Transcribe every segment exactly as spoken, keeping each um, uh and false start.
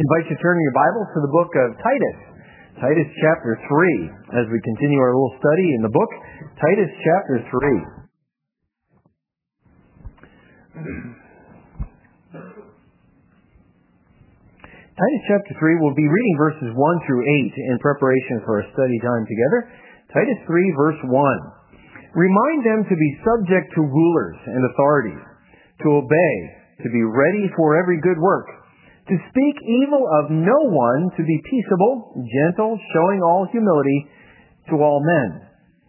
invite you to turn your Bibles to the book of Titus. Titus chapter three, as we continue our little study in the book. Titus chapter three. Titus chapter three, we'll be reading verses one through eight in preparation for our study time together. Titus three, verse one. Remind them to be subject to rulers and authorities, to obey, to be ready for every good work, to speak evil of no one, to be peaceable, gentle, showing all humility to all men.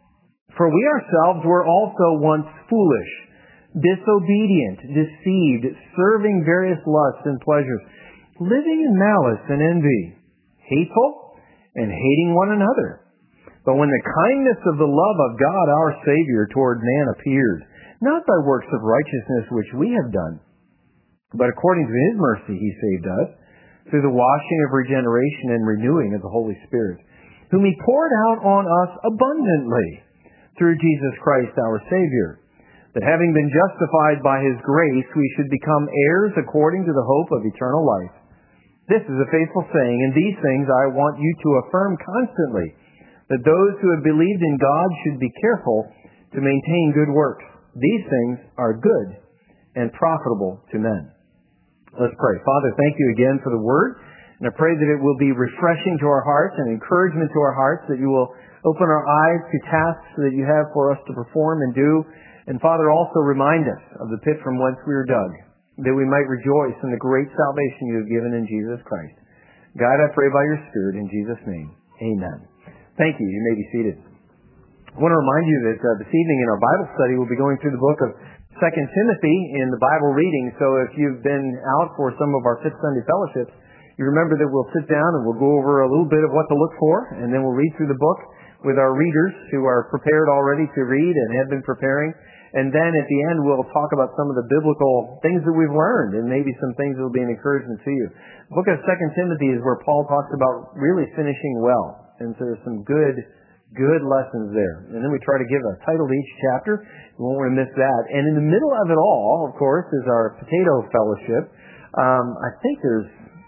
For we ourselves were also once foolish, disobedient, deceived, serving various lusts and pleasures, living in malice and envy, hateful, and hating one another. But when the kindness of the love of God our Savior toward man appeared, not by works of righteousness which we have done, but according to His mercy He saved us, through the washing of regeneration and renewing of the Holy Spirit, whom He poured out on us abundantly through Jesus Christ our Savior, that having been justified by His grace, we should become heirs according to the hope of eternal life. This is a faithful saying, and these things I want you to affirm constantly, that those who have believed in God should be careful to maintain good works. These things are good and profitable to men. Let's pray. Father, thank you again for the Word, and I pray that it will be refreshing to our hearts and encouragement to our hearts, that you will open our eyes to tasks that you have for us to perform and do. And Father, also remind us of the pit from whence we were dug, that we might rejoice in the great salvation you have given in Jesus Christ. God, I pray by your Spirit in Jesus' name. Amen. Thank you. You may be seated. I want to remind you that uh, this evening in our Bible study we'll be going through the book of Second Timothy in the Bible reading. So if you've been out for some of our Fifth Sunday fellowships, you remember that we'll sit down and we'll go over a little bit of what to look for, and then we'll read through the book with our readers who are prepared already to read and have been preparing. And then at the end we'll talk about some of the biblical things that we've learned, and maybe some things that will be an encouragement to you. The book of Second Timothy is where Paul talks about really finishing well. And so there's some good Good lessons there. And then we try to give a title to each chapter. We won't want to miss that. And in the middle of it all, of course, is our potato fellowship. Um, I think there's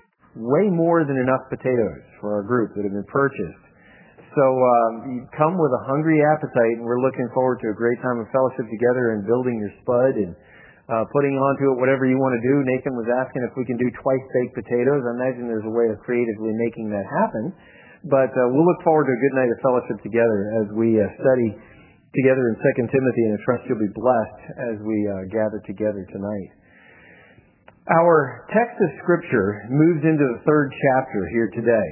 way more than enough potatoes for our group that have been purchased. So um, you come with a hungry appetite, and we're looking forward to a great time of fellowship together and building your spud and uh, putting onto it whatever you want to do. Nathan was asking if we can do twice-baked potatoes. I imagine there's a way of creatively making that happen. But uh, we'll look forward to a good night of fellowship together as we uh, study together in Second Timothy, and I trust you'll be blessed as we uh, gather together tonight. Our text of Scripture moves into the third chapter here today.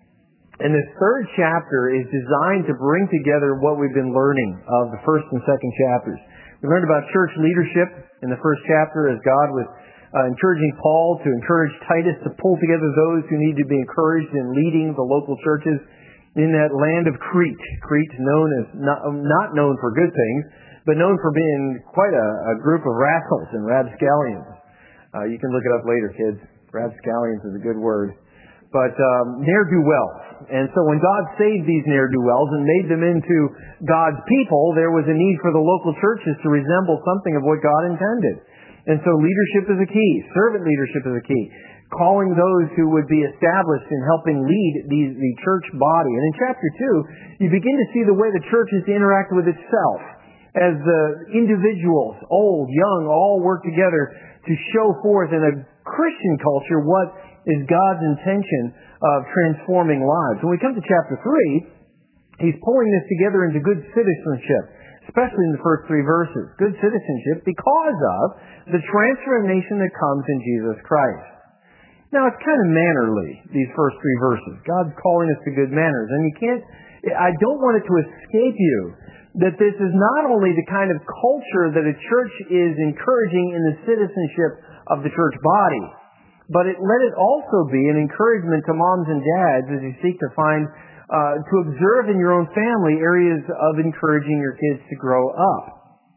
And this third chapter is designed to bring together what we've been learning of the first and second chapters. We learned about church leadership in the first chapter as God was Uh, encouraging Paul to encourage Titus to pull together those who need to be encouraged in leading the local churches in that land of Crete. Crete, known as not, not known for good things, but known for being quite a, a group of rascals and rapscallions. Uh, you can look it up later, kids. Rapscallions is a good word. But um, ne'er-do-wells. And so when God saved these ne'er-do-wells and made them into God's people, there was a need for the local churches to resemble something of what God intended. And so leadership is a key. Servant leadership is a key. Calling those who would be established in helping lead the, the church body. And in chapter two, you begin to see the way the church is to interact with itself. As the individuals, old, young, all work together to show forth in a Christian culture what is God's intention of transforming lives. When we come to chapter three, he's pulling this together into good citizenship, especially in the first three verses. Good citizenship because of the transformation that comes in Jesus Christ. Now, it's kind of mannerly, these first three verses. God's calling us to good manners. And you can't, I don't want it to escape you that this is not only the kind of culture that a church is encouraging in the citizenship of the church body, but it, let it also be an encouragement to moms and dads as you seek to find Uh, to observe in your own family areas of encouraging your kids to grow up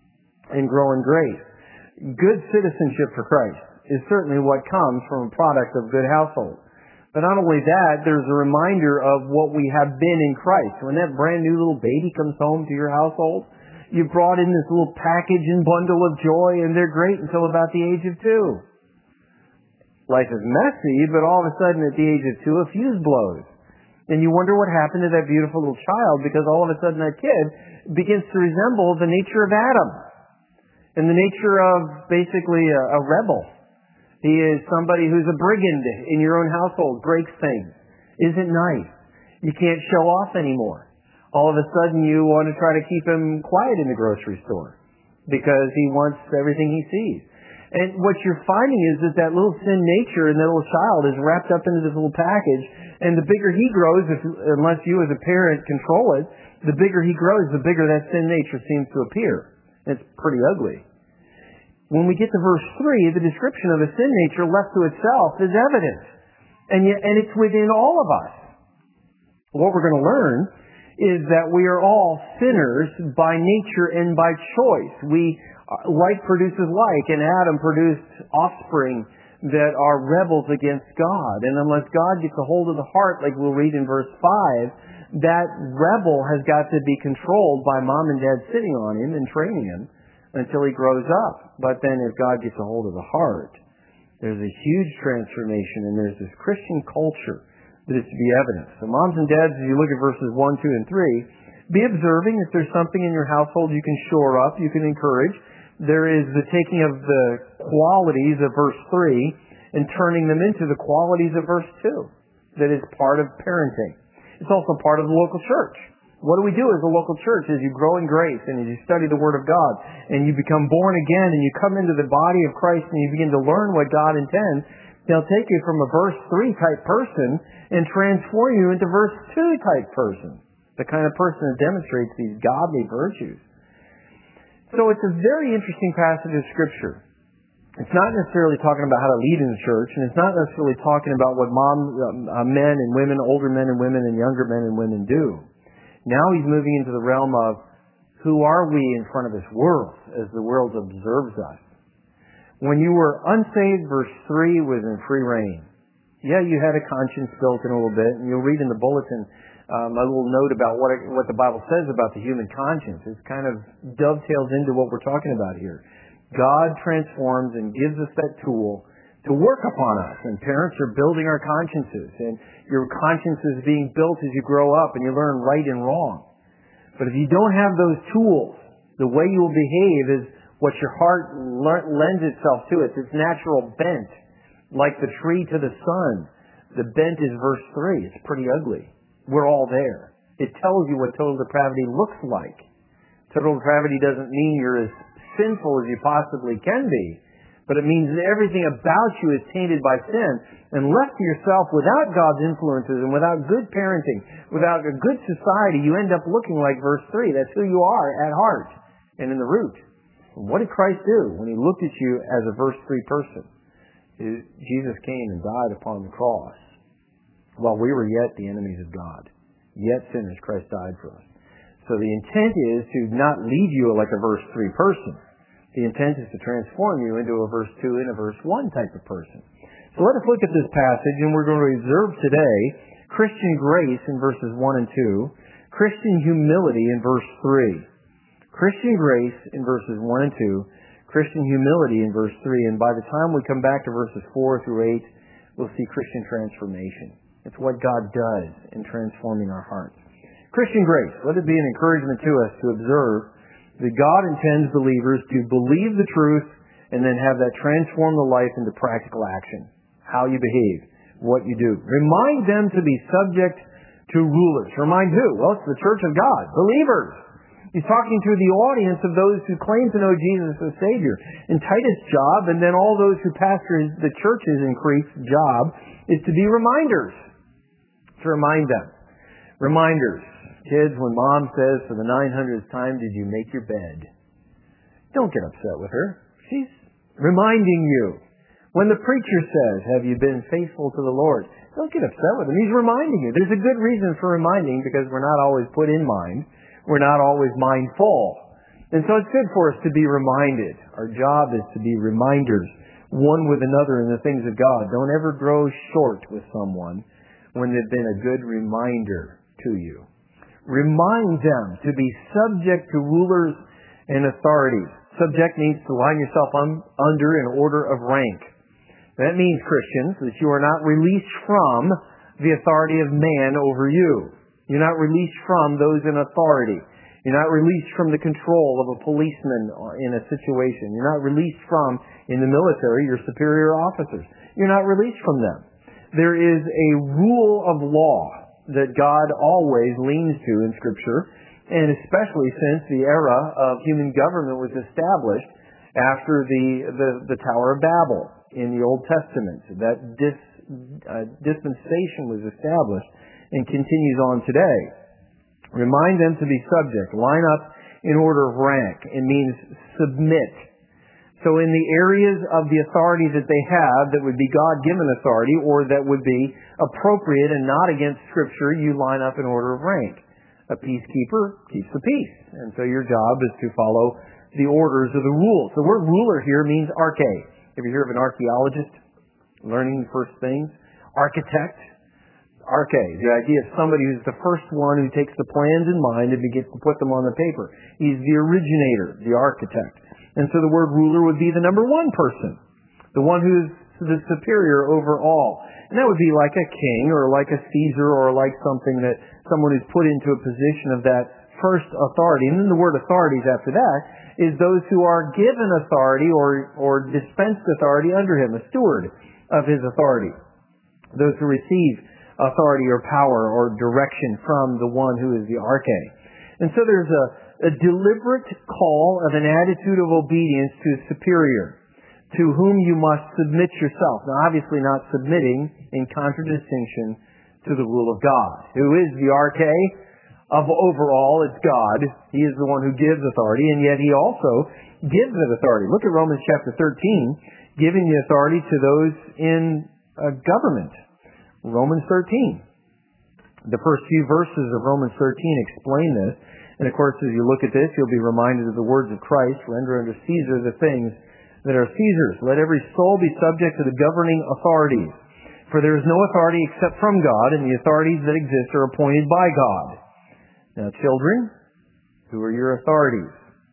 and grow in grace. Good citizenship for Christ is certainly what comes from a product of good household. But not only that, there's a reminder of what we have been in Christ. When that brand new little baby comes home to your household, you brought in this little package and bundle of joy, and they're great until about the age of two. Life is messy, but all of a sudden at the age of two, a fuse blows. And you wonder what happened to that beautiful little child, because all of a sudden that kid begins to resemble the nature of Adam and the nature of basically a, a rebel. He is somebody who's a brigand in your own household, breaks things, isn't nice. You can't show off anymore. All of a sudden you want to try to keep him quiet in the grocery store because he wants everything he sees. And what you're finding is that that little sin nature in that little child is wrapped up into this little package, and the bigger he grows, if, unless you as a parent control it, the bigger he grows, the bigger that sin nature seems to appear. It's pretty ugly. When we get to verse three, the description of a sin nature left to itself is evident. And yet, and it's within all of us. What we're going to learn is that we are all sinners by nature and by choice. We Like produces like, and Adam produced offspring that are rebels against God. And unless God gets a hold of the heart, like we'll read in verse five, that rebel has got to be controlled by mom and dad sitting on him and training him until he grows up. But then if God gets a hold of the heart, there's a huge transformation, and there's this Christian culture that is to be evident. So moms and dads, as you look at verses one, two, and three, be observing if there's something in your household you can shore up, you can encourage. There is the taking of the qualities of verse three and turning them into the qualities of verse two. That is part of parenting. It's also part of the local church. What do we do as a local church as you grow in grace and as you study the Word of God and you become born again and you come into the body of Christ and you begin to learn what God intends? They'll take you from a verse three type person and transform you into verse two type person. The kind of person that demonstrates these godly virtues. So it's a very interesting passage of Scripture. It's not necessarily talking about how to lead in the church, and it's not necessarily talking about what mom, uh, men and women, older men and women, and younger men and women do. Now he's moving into the realm of who are we in front of this world as the world observes us. When you were unsaved, verse three was in free reign. Yeah, you had a conscience built in a little bit, and you'll read in the bulletin Um, a little note about what it, what the Bible says about the human conscience. It kind of dovetails into what we're talking about here. God transforms and gives us that tool to work upon us. And parents are building our consciences. And your conscience is being built as you grow up and you learn right and wrong. But if you don't have those tools, the way you will behave is what your heart le- lends itself to. It's its natural bent. Like the tree to the sun. The bent is verse three. It's pretty ugly. We're all there. It tells you what total depravity looks like. Total depravity doesn't mean you're as sinful as you possibly can be, but it means that everything about you is tainted by sin, and left to yourself without God's influences and without good parenting, without a good society, you end up looking like verse three. That's who you are at heart and in the root. And what did Christ do when he looked at you as a verse three person? Jesus came and died upon the cross. While we were yet the enemies of God, yet sinners, Christ died for us. So the intent is to not leave you like a verse three person. The intent is to transform you into a verse two and a verse one type of person. So let us look at this passage, and we're going to observe today Christian grace in verses one and two, Christian humility in verse three. Christian grace in verses one and two, Christian humility in verse three, and by the time we come back to verses four through eight, we'll see Christian transformation. It's what God does in transforming our hearts. Christian grace, let it be an encouragement to us to observe that God intends believers to believe the truth and then have that transform the life into practical action. How you behave, what you do. Remind them to be subject to rulers. Remind who? Well, it's the church of God, believers. He's talking to the audience of those who claim to know Jesus as Savior. And Titus' job, and then all those who pastor the church's increased job, is to be reminders. To remind them. Reminders. Kids, when mom says for the nine hundredth time, did you make your bed? Don't get upset with her. She's reminding you. When the preacher says, have you been faithful to the Lord? Don't get upset with him. He's reminding you. There's a good reason for reminding, because we're not always put in mind. We're not always mindful. And so it's good for us to be reminded. Our job is to be reminders, one with another in the things of God. Don't ever grow short with someone when they've been a good reminder to you. Remind them to be subject to rulers and authorities. Subject means to line yourself un- under an order of rank. That means, Christians, that you are not released from the authority of man over you. You're not released from those in authority. You're not released from the control of a policeman in a situation. You're not released from, in the military, your superior officers. You're not released from them. There is a rule of law that God always leans to in Scripture, and especially since the era of human government was established after the, the, the Tower of Babel in the Old Testament. That dis, uh, dispensation was established and continues on today. Remind them to be subject. Line up in order of rank. It means submit. So in the areas of the authority that they have that would be God-given authority or that would be appropriate and not against Scripture, you line up in order of rank. A peacekeeper keeps the peace. And so your job is to follow the orders of the rules. The word ruler here means arche. Have you heard of an archaeologist learning first things? Architect. Arche. The idea of somebody who's the first one who takes the plans in mind and begins to put them on the paper. He's the originator, the architect. And so the word ruler would be the number one person. The one who's the superior over all. And that would be like a king or like a Caesar or like something that someone who's put into a position of that first authority. And then the word authorities after that is those who are given authority or, or dispensed authority under him, a steward of his authority. Those who receive authority or power or direction from the one who is the arche. And so there's a, a deliberate call of an attitude of obedience to a superior, to whom you must submit yourself. Now obviously not submitting in contradistinction to the rule of God. Who is the arche? Of overall, it's God. He is the one who gives authority, and yet He also gives that authority. Look at Romans chapter thirteen, giving the authority to those in uh, government. Romans thirteen. The first few verses of Romans thirteen explain this. And of course, as you look at this, you'll be reminded of the words of Christ, render unto Caesar the things that are Caesar's. Let every soul be subject to the governing authorities. For there is no authority except from God, and the authorities that exist are appointed by God. Now, children, who are your authorities?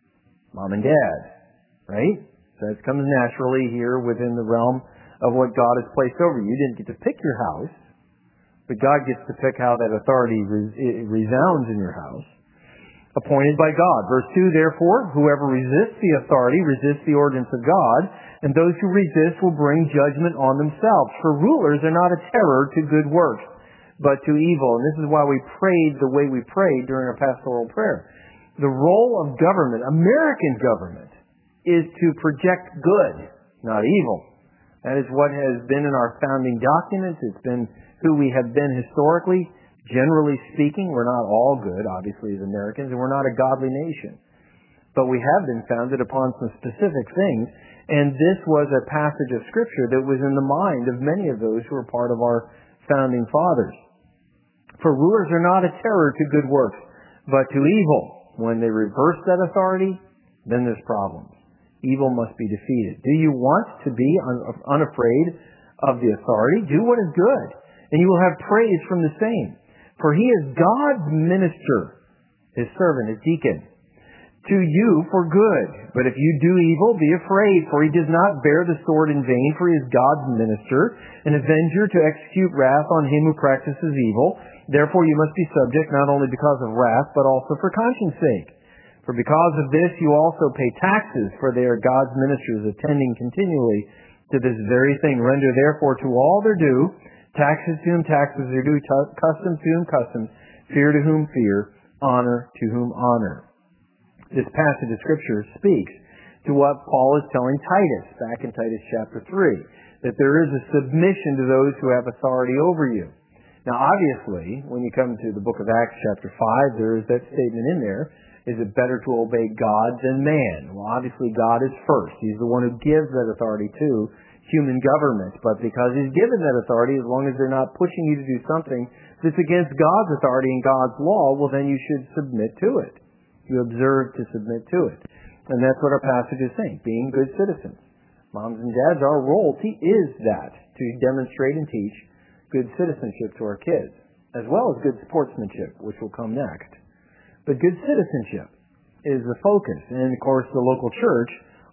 Mom and Dad, right? So that comes naturally here within the realm of what God has placed over you. You didn't get to pick your house, but God gets to pick how that authority resounds in your house. Appointed by God. Verse two, therefore, whoever resists the authority resists the ordinance of God, and those who resist will bring judgment on themselves. For rulers are not a terror to good works, but to evil. And this is why we prayed the way we prayed during our pastoral prayer. The role of government, American government, is to project good, not evil. That is what has been in our founding documents. It's been who we have been historically. Generally speaking, we're not all good, obviously, as Americans, and we're not a godly nation. But we have been founded upon some specific things, and this was a passage of Scripture that was in the mind of many of those who were part of our founding fathers. For rulers are not a terror to good works, but to evil. When they reverse that authority, then there's problems. Evil must be defeated. Do you want to be un- unafraid of the authority? Do what is good, and you will have praise from the same. For he is God's minister, his servant, his deacon, to you for good. But if you do evil, be afraid, for he does not bear the sword in vain, for he is God's minister, an avenger to execute wrath on him who practices evil. Therefore you must be subject, not only because of wrath, but also for conscience sake. For because of this you also pay taxes, for they are God's ministers, attending continually to this very thing. Render therefore to all their due, taxes to whom taxes are due, t- customs to whom customs, fear to whom fear, honor to whom honor. This passage of Scripture speaks to what Paul is telling Titus, back in Titus chapter three, that there is a submission to those who have authority over you. Now obviously, when you come to the book of Acts chapter five, there is that statement in there, is it better to obey God than man? Well, obviously God is first. He's the one who gives that authority to human government. But because He's given that authority, as long as they're not pushing you to do something that's against God's authority and God's law, well then you should submit to it. You observe to submit to it. And that's what our passage is saying, being good citizens. Moms and dads, our role is that, to demonstrate and teach good citizenship to our kids, as well as good sportsmanship, which will come next. But good citizenship is the focus. And of course, the local church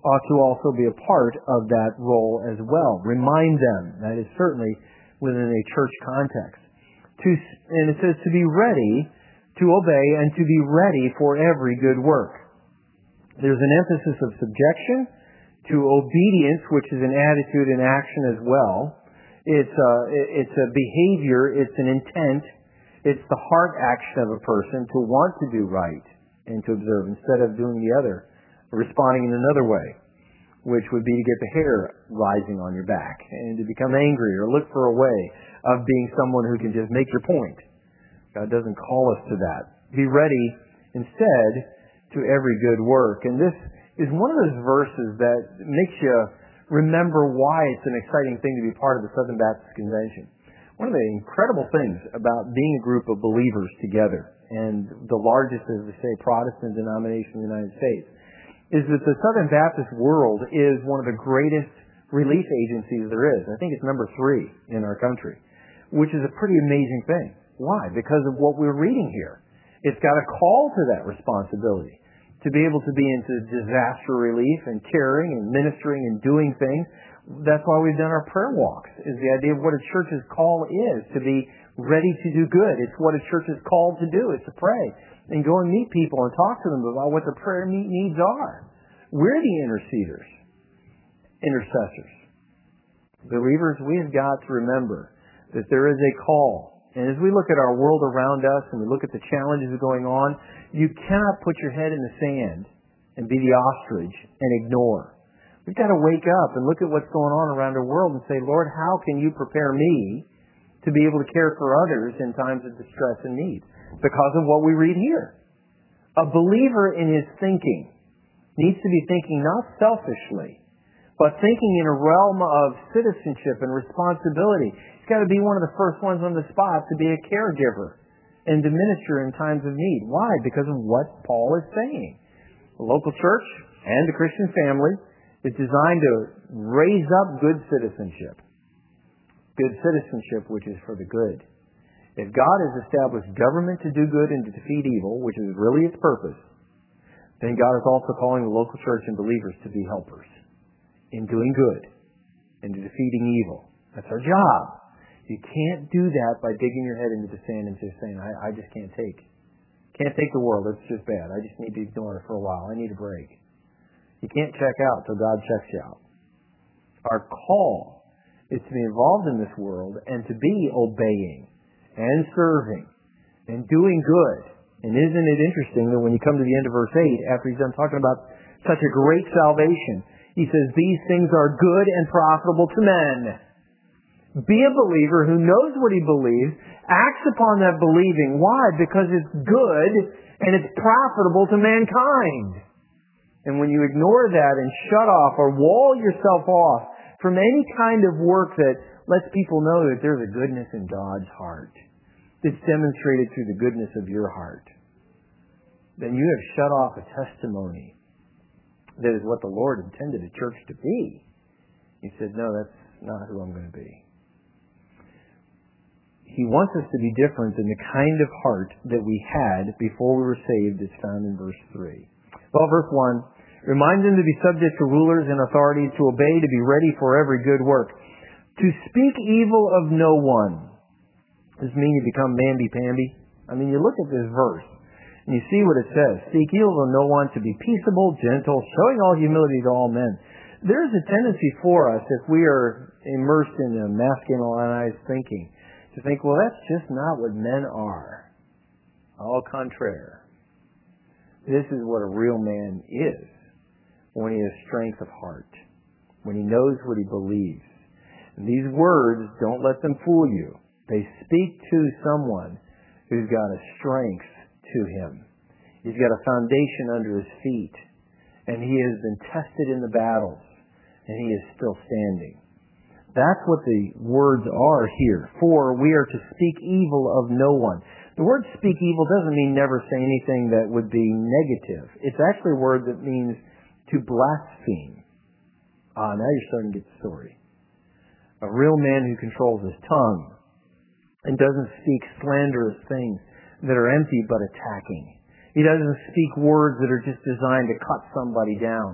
ought to also be a part of that role as well. Remind them. That is certainly within a church context. To, and it says to be ready to obey and to be ready for every good work. There's an emphasis of subjection to obedience, which is an attitude and action as well. It's a, it's a behavior, it's an intent, it's the heart action of a person to want to do right and to observe instead of doing the other, responding in another way, which would be to get the hair rising on your back and to become angry or look for a way of being someone who can just make your point. God doesn't call us to that. Be ready instead to every good work. And this is one of those verses that makes you remember why it's an exciting thing to be part of the Southern Baptist Convention. One of the incredible things about being a group of believers together, and the largest, as they say, Protestant denomination in the United States, is that the Southern Baptist world is one of the greatest relief agencies there is. I think it's number three in our country, which is a pretty amazing thing. Why? Because of what we're reading here. It's got a call to that responsibility, to be able to be into disaster relief and caring and ministering and doing things. That's why we've done our prayer walks, is the idea of what a church's call is, to be ready to do good. It's what a church is called to do, is to pray and go and meet people and talk to them about what their prayer needs are. We're the interceders, intercessors. Believers, we have got to remember that there is a call. And as we look at our world around us and we look at the challenges going on, you cannot put your head in the sand and be the ostrich and ignore. We've got to wake up and look at what's going on around our world and say, Lord, how can you prepare me to be able to care for others in times of distress and need? Because of what we read here. A believer in his thinking needs to be thinking not selfishly, but thinking in a realm of citizenship and responsibility. He's got to be one of the first ones on the spot to be a caregiver and to minister in times of need. Why? Because of what Paul is saying. The local church and the Christian family is designed to raise up good citizenship. Good citizenship, which is for the good. If God has established government to do good and to defeat evil, which is really its purpose, then God is also calling the local church and believers to be helpers in doing good and to defeating evil. That's our job. You can't do that by digging your head into the sand and just saying, I, I just can't take. Can't take the world. It's just bad. I just need to ignore it for a while. I need a break. You can't check out till God checks you out. Our call is to be involved in this world and to be obeying and serving and doing good. And isn't it interesting that when you come to the end of verse eight, after he's done talking about such a great salvation, he says, these things are good and profitable to men. Be a believer who knows what he believes, acts upon that believing. Why? Because it's good and it's profitable to mankind. And when you ignore that and shut off or wall yourself off from any kind of work that lets people know that there's a goodness in God's heart, that's demonstrated through the goodness of your heart, then you have shut off a testimony that is what the Lord intended a church to be. He said, no, that's not who I'm going to be. He wants us to be different than the kind of heart that we had before we were saved, as found in verse three. Well, verse one, remind them to be subject to rulers and authorities, to obey, to be ready for every good work, to speak evil of no one. Does this mean you become mamby-pamby? I mean, you look at this verse, and you see what it says. Speak evil of no one, to be peaceable, gentle, showing all humility to all men. There's a tendency for us, if we are immersed in a masculinized thinking, to think, well, that's just not what men are. Au contraire. This is what a real man is when he has strength of heart, when he knows what he believes. And these words, don't let them fool you. They speak to someone who's got a strength to him. He's got a foundation under his feet, and he has been tested in the battles, and he is still standing. That's what the words are here. For we are to speak evil of no one. The word speak evil doesn't mean never say anything that would be negative. It's actually a word that means to blaspheme. Ah, now you're starting to get the story. A real man who controls his tongue and doesn't speak slanderous things that are empty but attacking. He doesn't speak words that are just designed to cut somebody down.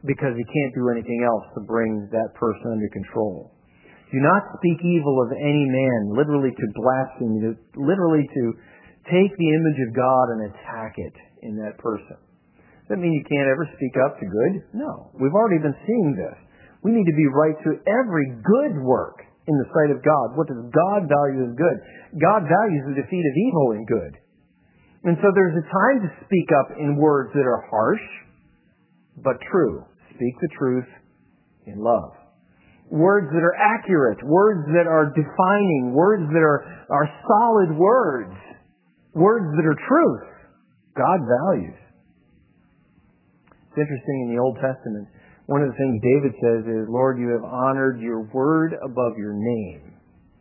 because he can't do anything else to bring that person under control. Do not speak evil of any man, literally to blaspheme, to, literally to take the image of God and attack it in that person. Does that mean you can't ever speak up to good? No. We've already been seeing this. We need to be right to every good work in the sight of God. What does God value as good? God values the defeat of evil in good. And so there's a time to speak up in words that are harsh, but true. Speak the truth in love. Words that are accurate, words that are defining, words that are, are solid words, words that are truth. God values. It's interesting in the Old Testament, one of the things David says is, Lord, you have honored your word above your name.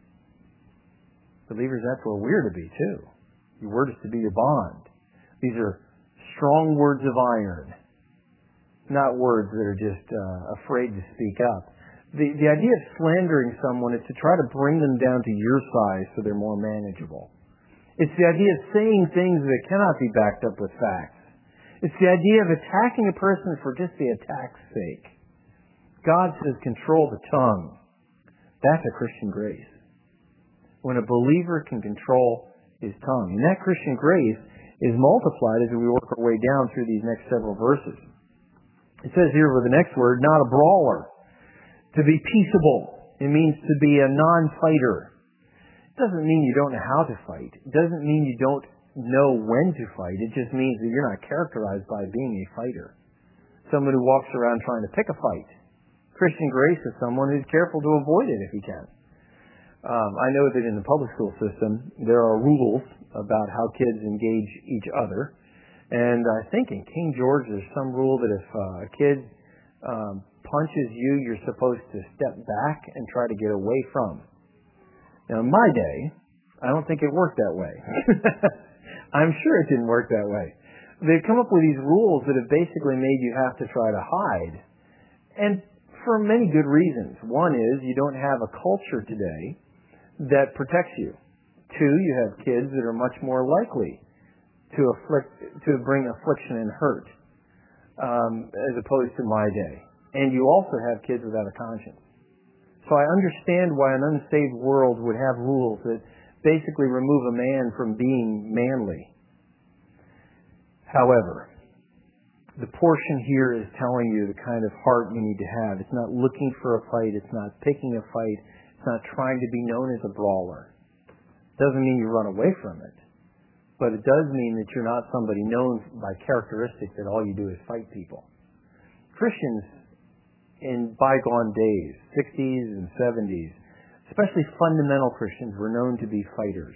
Believers, that's where we're to be too. Your word is to be your bond. These are strong words of iron, not words that are just uh, afraid to speak up. The, the idea of slandering someone is to try to bring them down to your size so they're more manageable. It's the idea of saying things that cannot be backed up with facts. It's the idea of attacking a person for just the attack's sake. God says control the tongue. That's a Christian grace. When a believer can control his tongue. And that Christian grace is multiplied as we work our way down through these next several verses. It says here with the next word, not a brawler. To be peaceable. It means to be a non-fighter. It doesn't mean you don't know how to fight. It doesn't mean you don't know when to fight. It just means that you're not characterized by being a fighter. Someone who walks around trying to pick a fight. Christian grace is someone who's careful to avoid it if he can. Um, I know that in the public school system, there are rules about how kids engage each other. And I think in King George, there's some rule that if uh, a kid um, punches you, you're supposed to step back and try to get away from. Now, in my day, I don't think it worked that way. I'm sure it didn't work that way. They've come up with these rules that have basically made you have to try to hide. And for many good reasons. One is you don't have a culture today that protects you. Two, you have kids that are much more likely to afflict, to bring affliction and hurt, um, as opposed to my day. And you also have kids without a conscience. So I understand why an unsaved world would have rules that basically remove a man from being manly. However, the portion here is telling you the kind of heart you need to have. It's not looking for a fight. It's not picking a fight. It's not trying to be known as a brawler. It doesn't mean you run away from it. But it does mean that you're not somebody known by characteristics that all you do is fight people. Christians in bygone days, sixties and seventies, especially fundamental Christians, were known to be fighters.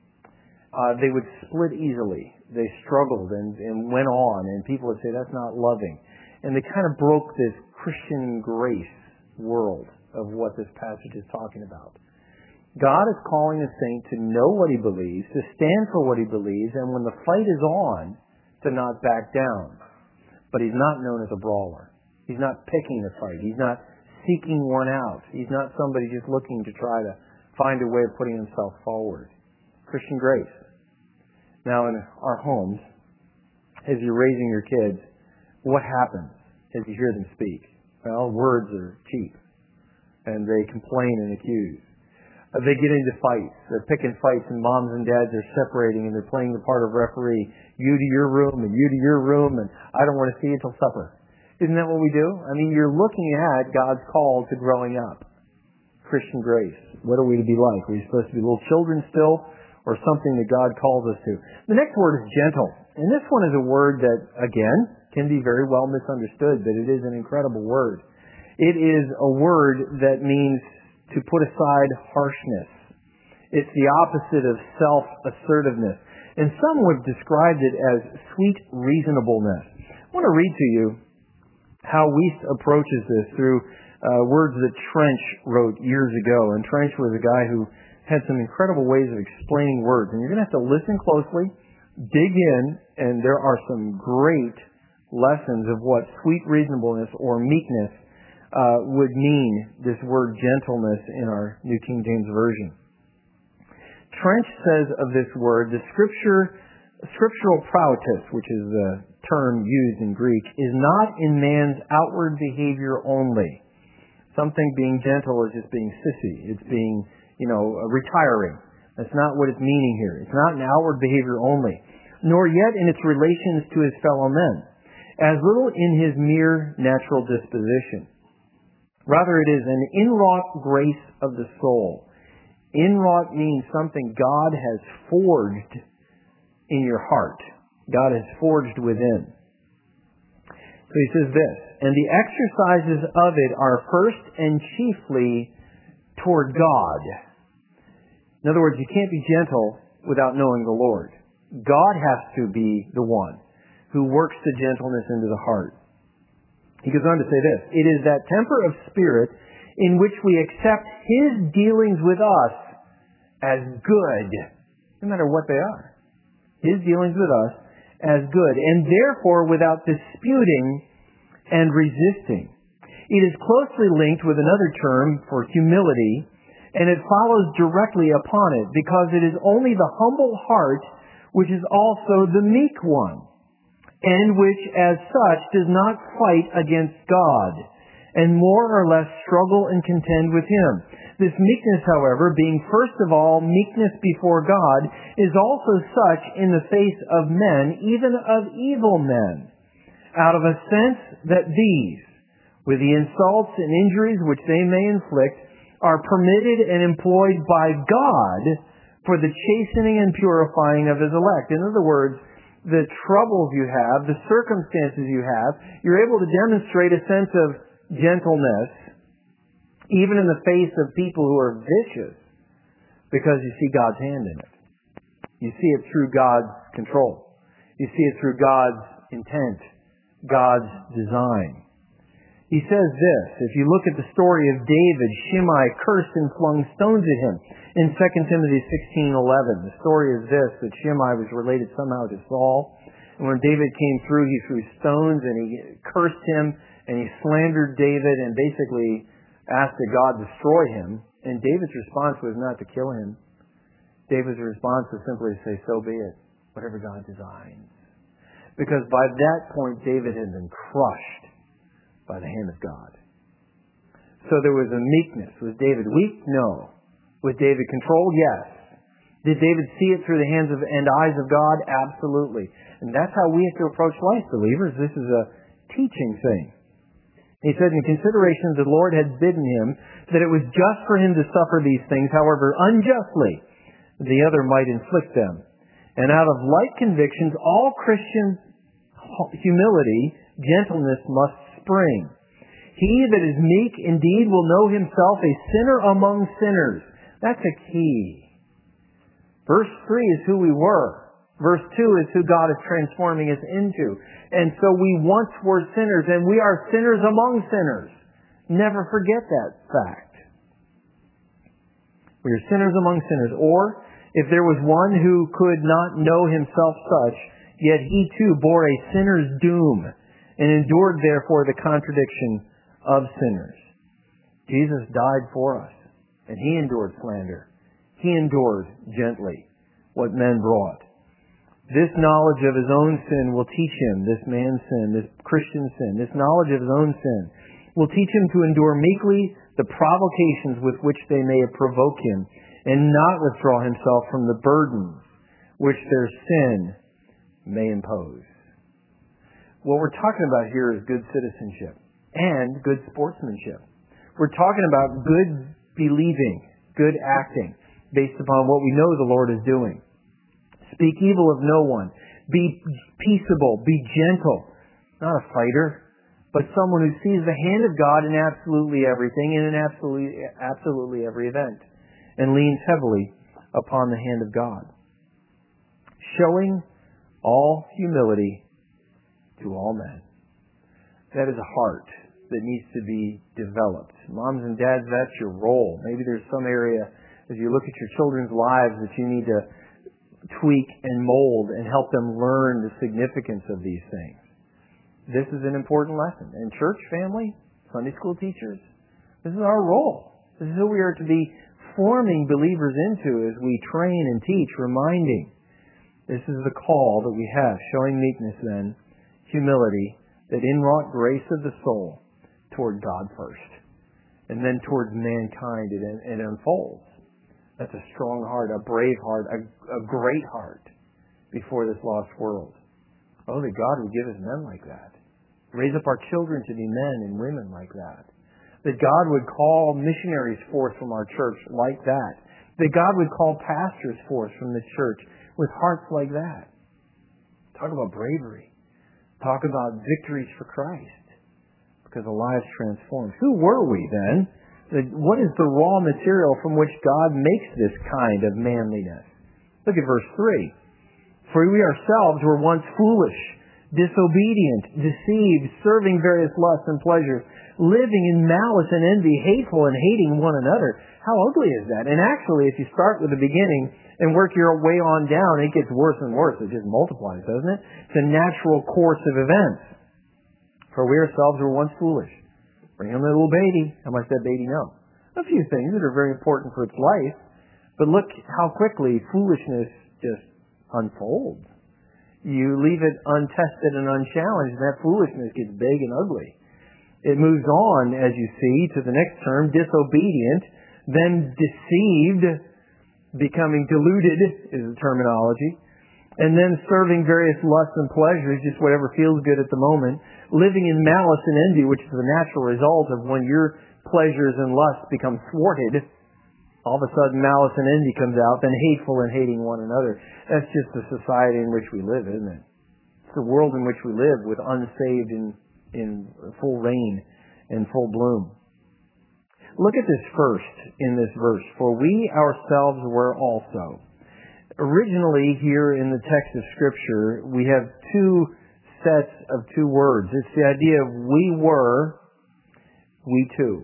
Uh, they would split easily. They struggled and, and went on, and people would say, that's not loving. And they kind of broke this Christian grace world of what this passage is talking about. God is calling a saint to know what he believes, to stand for what he believes, and when the fight is on, to not back down. But he's not known as a brawler. He's not picking the fight. He's not seeking one out. He's not somebody just looking to try to find a way of putting himself forward. Christian grace. Now, in our homes, as you're raising your kids, what happens as you hear them speak? Well, words are cheap, and they complain and accuse. Uh, they get into fights. They're picking fights, and moms and dads are separating, and they're playing the part of referee. You to your room, and you to your room, and I don't want to see you till supper. Isn't that what we do? I mean, you're looking at God's call to growing up. Christian grace. What are we to be like? Are we supposed to be little children still, or something that God calls us to? The next word is gentle. And this one is a word that, again, can be very well misunderstood, but it is an incredible word. It is a word that means to put aside harshness. It's the opposite of self-assertiveness. And some would describe it as sweet reasonableness. I want to read to you how Wuest approaches this through uh, words that Trench wrote years ago. And Trench was a guy who had some incredible ways of explaining words. And you're going to have to listen closely, dig in, and there are some great lessons of what sweet reasonableness or meekness uh, would mean, this word gentleness in our New King James Version. Trench says of this word, the Scripture Scriptural prautos, which is the term used in Greek, is not in man's outward behavior only. Something being gentle is just being sissy. It's being, you know, retiring. That's not what it's meaning here. It's not an outward behavior only, nor yet in its relations to his fellow men, as little in his mere natural disposition. Rather, it is an inwrought grace of the soul. Inwrought means something God has forged in your heart. God has forged within. So he says this, and the exercises of it are first and chiefly toward God. In other words, you can't be gentle without knowing the Lord. God has to be the one who works the gentleness into the heart. He goes on to say this, it is that temper of spirit in which we accept his dealings with us as good, no matter what they are. His dealings with us as good, and therefore without disputing and resisting. It is closely linked with another term for humility, and it follows directly upon it, because it is only the humble heart which is also the meek one, and which as such does not fight against God, and more or less struggle and contend with him. This meekness, however, being first of all meekness before God, is also such in the face of men, even of evil men, out of a sense that these, with the insults and injuries which they may inflict, are permitted and employed by God for the chastening and purifying of his elect. In other words, the troubles you have, the circumstances you have, you're able to demonstrate a sense of gentleness even in the face of people who are vicious, because you see God's hand in it. You see it through God's control. You see it through God's intent, God's design. He says this, if you look at the story of David, Shimei cursed and flung stones at him in Second Timothy sixteen eleven. The story is this, that Shimei was related somehow to Saul. And when David came through, he threw stones and he cursed him and he slandered David and basically asked that God destroy him, and David's response was not to kill him. David's response was simply to say, so be it, whatever God designs. Because by that point, David had been crushed by the hand of God. So there was a meekness. Was David weak? No. Was David controlled? Yes. Did David see it through the hands of and eyes of God? Absolutely. And that's how we have to approach life, believers. This is a teaching thing. He said, in consideration the Lord had bidden him that it was just for him to suffer these things, however unjustly the other might inflict them. And out of like convictions, all Christian humility, gentleness must spring. He that is meek indeed will know himself a sinner among sinners. That's a key. Verse three is who we were. Verse two is who God is transforming us into. And so we once were sinners, and we are sinners among sinners. Never forget that fact. We are sinners among sinners. Or, if there was one who could not know himself such, yet he too bore a sinner's doom, and endured therefore the contradiction of sinners. Jesus died for us, and he endured slander. He endured gently what men brought. This knowledge of his own sin will teach him, this man's sin, this Christian sin, this knowledge of his own sin will teach him to endure meekly the provocations with which they may provoke him, and not withdraw himself from the burdens which their sin may impose. What we're talking about here is good citizenship and good sportsmanship. We're talking about good believing, good acting, based upon what we know the Lord is doing. Speak evil of no one. Be peaceable. Be gentle. Not a fighter, but someone who sees the hand of God in absolutely everything and in absolutely, absolutely every event, and leans heavily upon the hand of God. Showing all humility to all men. That is a heart that needs to be developed. Moms and dads, that's your role. Maybe there's some area as you look at your children's lives that you need to tweak and mold and help them learn the significance of these things. This is an important lesson. And church family, Sunday school teachers, this is our role. This is who we are to be forming believers into as we train and teach, reminding. This is the call that we have, showing meekness then, humility, that inwrought grace of the soul toward God first, and then towards mankind it, it unfolds. That's a strong heart, a brave heart, a, a great heart before this lost world. Oh, that God would give us men like that. Raise up our children to be men and women like that. That God would call missionaries forth from our church like that. That God would call pastors forth from the church with hearts like that. Talk about bravery. Talk about victories for Christ. Because the lives transformed. Who were we then? What is the raw material from which God makes this kind of manliness? Look at verse three. For we ourselves were once foolish, disobedient, deceived, serving various lusts and pleasures, living in malice and envy, hateful and hating one another. How ugly is that? And actually, if you start with the beginning and work your way on down, it gets worse and worse. It just multiplies, doesn't it? It's a natural course of events. For we ourselves were once foolish. Bring in a little baby. How much that baby know? A few things that are very important for its life. But look how quickly foolishness just unfolds. You leave it untested and unchallenged, and that foolishness gets big and ugly. It moves on, as you see, to the next term, disobedient, then deceived, becoming deluded is the terminology, and then serving various lusts and pleasures, just whatever feels good at the moment, living in malice and envy, which is the natural result of when your pleasures and lusts become thwarted. All of a sudden malice and envy comes out, then hateful and hating one another. That's just the society in which we live, isn't it? It's the world in which we live with unsaved in, in full reign and full bloom. Look at this first in this verse. For we ourselves were also. Originally here in the text of Scripture, we have two sets of two words. It's the idea of we were, we too.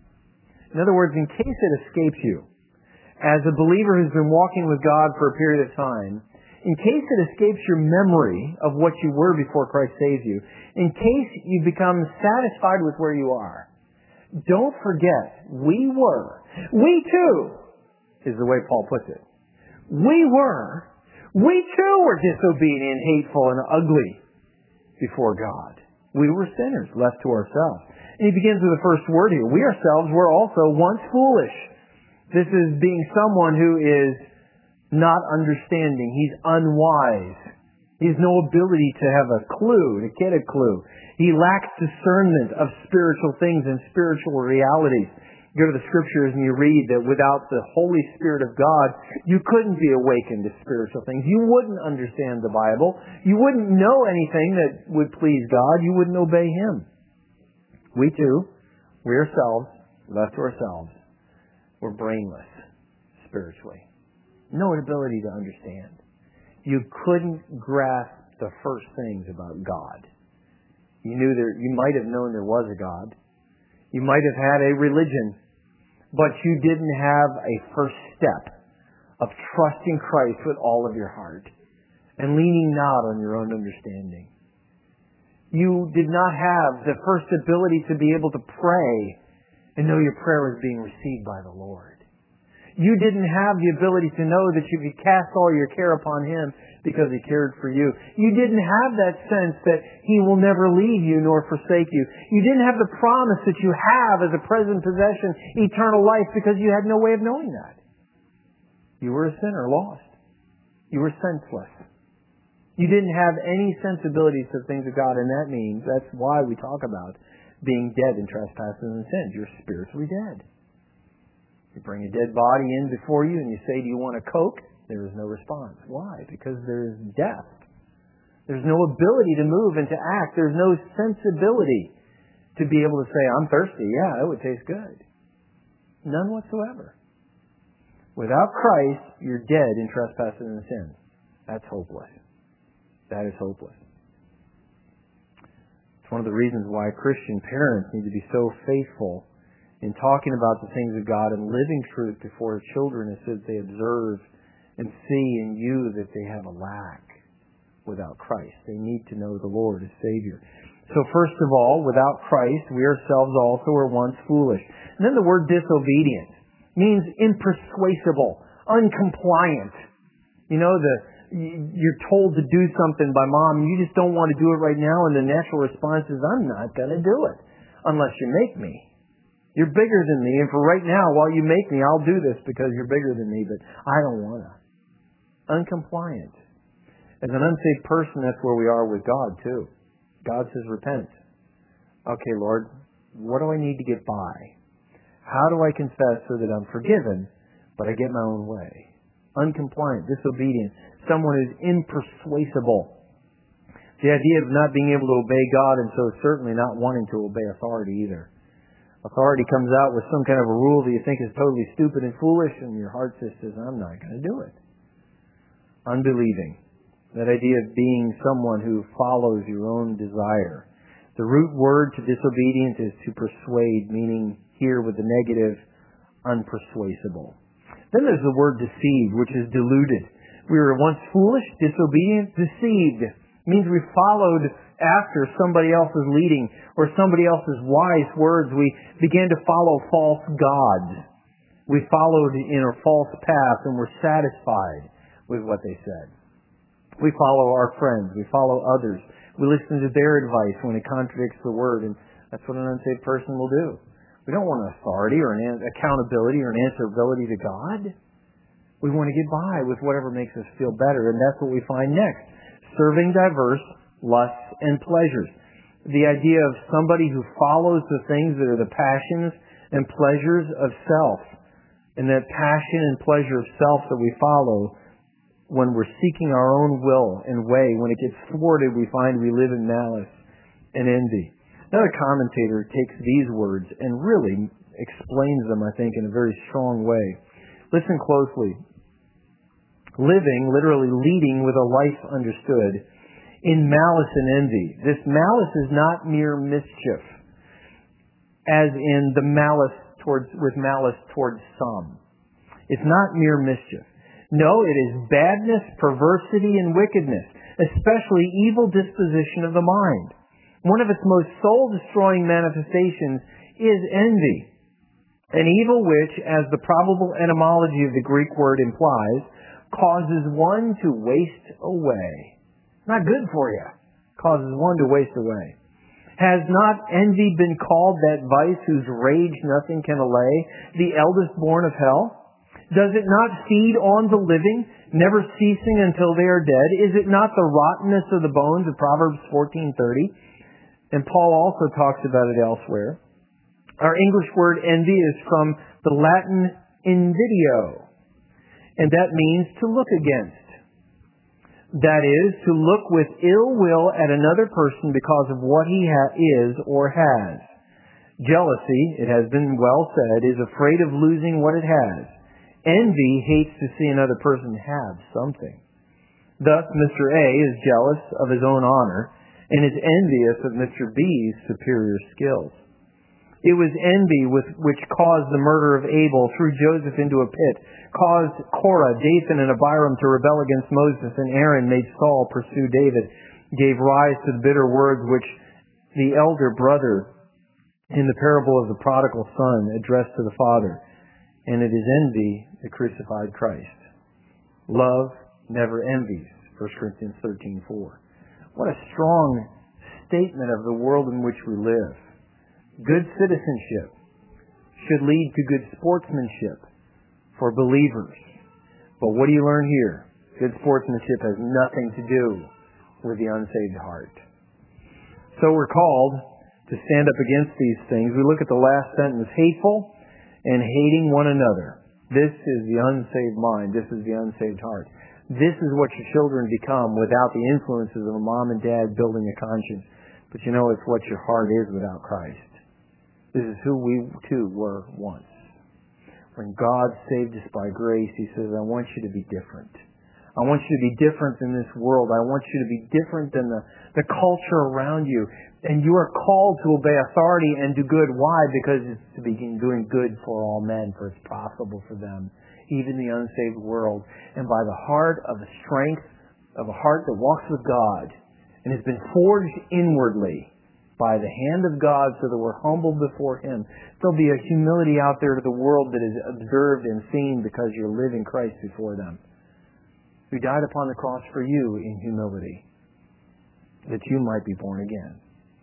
In other words, in case it escapes you, as a believer who's been walking with God for a period of time, in case it escapes your memory of what you were before Christ saved you, in case you become satisfied with where you are, don't forget, we were. We too, is the way Paul puts it. We were. We too were disobedient, hateful, and ugly before God. We were sinners, left to ourselves. And he begins with the first word here. We ourselves were also once foolish. This is being someone who is not understanding. He's unwise. He has no ability to have a clue, to get a clue. He lacks discernment of spiritual things and spiritual realities. You go to the Scriptures and you read that without the Holy Spirit of God, you couldn't be awakened to spiritual things. You wouldn't understand the Bible. You wouldn't know anything that would please God. You wouldn't obey Him. We too, we ourselves, left to ourselves, were brainless spiritually. No ability to understand. You couldn't grasp the first things about God. You knew there, you might have known there was a God. You might have had a religion, but you didn't have a first step of trusting Christ with all of your heart and leaning not on your own understanding. You did not have the first ability to be able to pray and know your prayer was being received by the Lord. You didn't have the ability to know that you could cast all your care upon Him because He cared for you. You didn't have that sense that He will never leave you nor forsake you. You didn't have the promise that you have as a present possession, eternal life, because you had no way of knowing that. You were a sinner, lost. You were senseless. You didn't have any sensibilities to the things of God, and that means, that's why we talk about being dead in trespasses and sins. You're spiritually dead. You bring a dead body in before you and you say, do you want a Coke? There is no response. Why? Because there is death. There's no ability to move and to act. There's no sensibility to be able to say, I'm thirsty. Yeah, that would taste good. None whatsoever. Without Christ, you're dead in trespasses and sins. That's hopeless. That is hopeless. It's one of the reasons why Christian parents need to be so faithful in talking about the things of God and living truth before children, is so that they observe and see in you that they have a lack without Christ. They need to know the Lord as Savior. So first of all, without Christ, we ourselves also were once foolish. And then the word disobedient means impersuasible, uncompliant. You know, the you're told to do something by mom, and you just don't want to do it right now, and the natural response is, I'm not going to do it unless you make me. You're bigger than me, and for right now, while you make me, I'll do this because you're bigger than me, but I don't want to. Uncompliant. As an unsaved person, that's where we are with God, too. God says, repent. Okay, Lord, what do I need to get by? How do I confess so that I'm forgiven, but I get my own way? Uncompliant, disobedient, someone who's impersuasible. The idea of not being able to obey God, and so certainly not wanting to obey authority either. Authority comes out with some kind of a rule that you think is totally stupid and foolish, and your heart just says, I'm not going to do it. Unbelieving. That idea of being someone who follows your own desire. The root word to disobedience is to persuade, meaning here with the negative, unpersuasible. Then there's the word deceived, which is deluded. We were once foolish, disobedient, deceived. It means we followed after somebody else's leading or somebody else's wise words. We began to follow false gods. We followed in a false path and were satisfied with what they said. We follow our friends. We follow others. We listen to their advice when it contradicts the Word, and that's what an unsaved person will do. We don't want an authority or an accountability or an answerability to God. We want to get by with whatever makes us feel better, and that's what we find next. Serving diverse lusts and pleasures. The idea of somebody who follows the things that are the passions and pleasures of self. And that passion and pleasure of self that we follow, when we're seeking our own will and way, when it gets thwarted, we find we live in malice and envy. Another commentator takes these words and really explains them, I think, in a very strong way. Listen closely. Living, literally leading with a life understood, in malice and envy. This malice is not mere mischief, as in the malice towards, with malice towards some. It's not mere mischief. No, it is badness, perversity, and wickedness, especially evil disposition of the mind. One of its most soul-destroying manifestations is envy, an evil which, as the probable etymology of the Greek word implies, causes one to waste away. Not good for you. Causes one to waste away. Has not envy been called that vice whose rage nothing can allay, the eldest born of hell? Does it not feed on the living, never ceasing until they are dead? Is it not the rottenness of the bones of Proverbs fourteen thirty? And Paul also talks about it elsewhere. Our English word envy is from the Latin invidio, and that means to look against. That is, to look with ill will at another person because of what he ha- is or has. Jealousy, it has been well said, is afraid of losing what it has. Envy hates to see another person have something. Thus, Mister A is jealous of his own honor and is envious of Mister B's superior skills. It was envy with which caused the murder of Abel, threw Joseph into a pit, caused Korah, Dathan, and Abiram to rebel against Moses, and Aaron made Saul pursue David, gave rise to the bitter words which the elder brother in the parable of the prodigal son addressed to the father. And it is envy that crucified Christ. Love never envies, First Corinthians thirteen four. What a strong statement of the world in which we live. Good citizenship should lead to good sportsmanship for believers. But what do you learn here? Good sportsmanship has nothing to do with the unsaved heart. So we're called to stand up against these things. We look at the last sentence, hateful and hating one another. This is the unsaved mind. This is the unsaved heart. This is what your children become without the influences of a mom and dad building a conscience. But you know, it's what your heart is without Christ. This is who we too were once. When God saved us by grace, He says, I want you to be different. I want you to be different than this world. I want you to be different than the, the culture around you. And you are called to obey authority and do good. Why? Because it's to begin doing good for all men, for it's profitable for them, even the unsaved world. And by the heart of the strength of a heart that walks with God and has been forged inwardly by the hand of God so that we're humbled before Him, there'll be a humility out there to the world that is observed and seen because you're living Christ before them. who died upon the cross for you in humility, that you might be born again.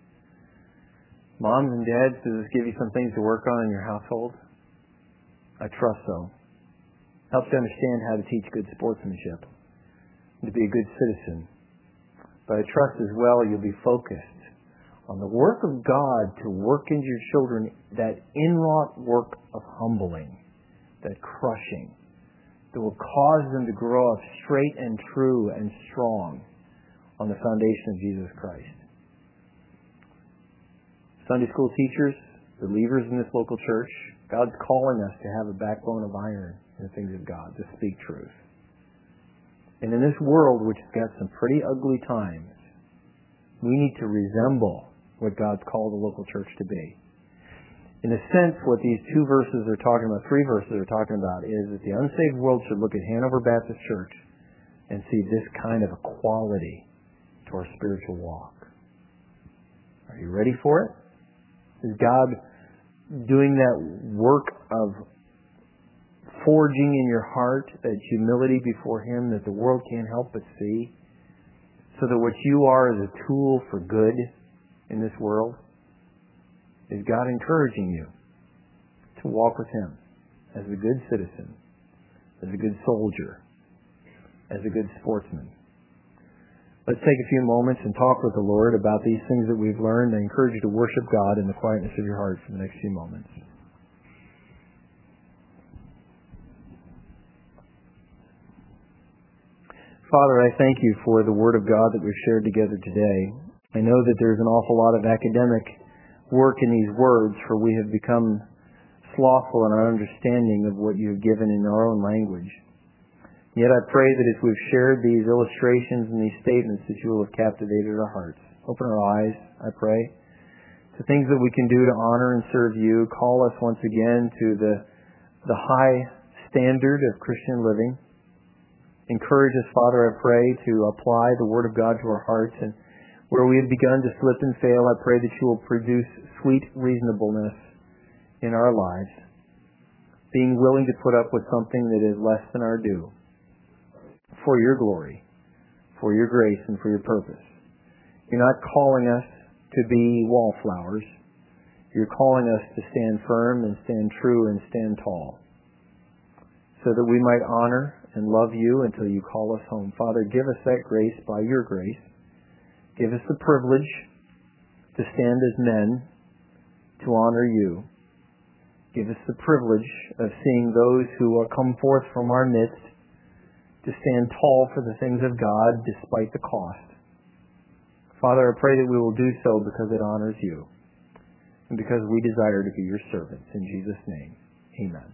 Moms and dads, does this give you some things to work on in your household? I trust so. Helps you understand how to teach good sportsmanship, and to be a good citizen. But I trust as well you'll be focused on the work of God to work into your children, that inwrought work of humbling, that crushing, that will cause them to grow up straight and true and strong on the foundation of Jesus Christ. Sunday school teachers, believers in this local church, God's calling us to have a backbone of iron in the things of God, to speak truth. And in this world, which has got some pretty ugly times, we need to resemble what God's called the local church to be. In a sense, what these two verses are talking about, three verses are talking about, is that the unsaved world should look at Hanover Baptist Church and see this kind of equality to our spiritual walk. Are you ready for it? Is God doing that work of forging in your heart that humility before Him that the world can't help but see, so that what you are is a tool for good in this world? Is God encouraging you to walk with Him as a good citizen, as a good soldier, as a good sportsman? Let's take a few moments and talk with the Lord about these things that we've learned. I encourage you to worship God in the quietness of your heart for the next few moments. Father, I thank you for the Word of God that we've shared together today. I know that there's an awful lot of academic work in these words, for we have become slothful in our understanding of what you have given in our own language. Yet I pray that as we've shared these illustrations and these statements, that you will have captivated our hearts. Open our eyes, I pray, to things that we can do to honor and serve you. Call us once again to the, the high standard of Christian living. Encourage us, Father, I pray, to apply the Word of God to our hearts. And where we have begun to slip and fail, I pray that you will produce sweet reasonableness in our lives, being willing to put up with something that is less than our due, for your glory, for your grace, and for your purpose. You're not calling us to be wallflowers. You're calling us to stand firm and stand true and stand tall, so that we might honor and love you until you call us home. Father, give us that grace by your grace. Give us the privilege to stand as men to honor you. Give us the privilege of seeing those who will come forth from our midst to stand tall for the things of God despite the cost. Father, I pray that we will do so because it honors you and because we desire to be your servants. In Jesus' name, amen.